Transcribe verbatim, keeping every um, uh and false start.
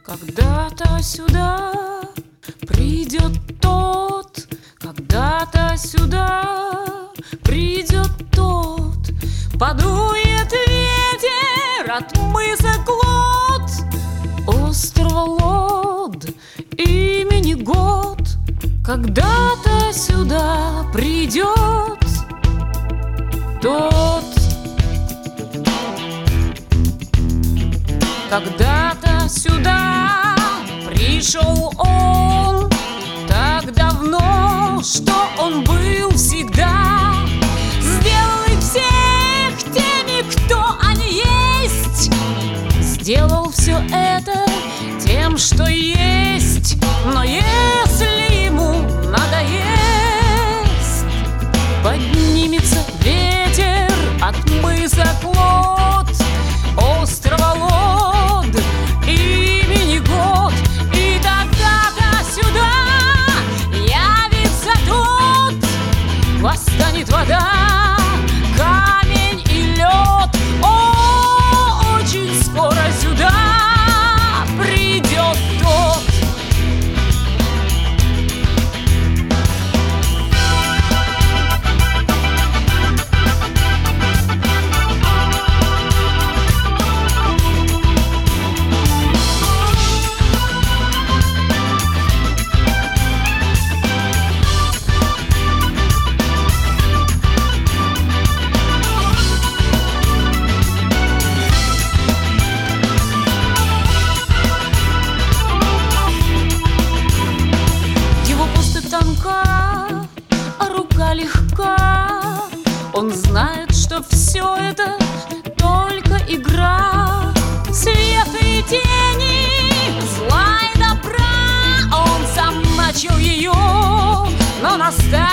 Когда-то сюда придет тот, когда-то сюда придет тот, подует ветер от мыса Клод, острова Лод, имени год. Когда-то сюда придет тот, когда-то сюда пришел он, так давно, что он был всегда. Сделал их всех теми, кто они есть, сделал все это тем, что есть. Но если ему надоест, поднимется ветер от мыса Клод, острова Лод, имени год. И тогда-то сюда явится тот, восстанет вода, камень и лед. О, очень скоро сюда придет тот. А рука легка, он знает, что все это только игра. Свет и тени, зла и добра, он сам начал ее, но наставил